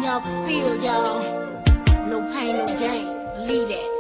y'all can feel, y'all. No pain, no gain. Believe that.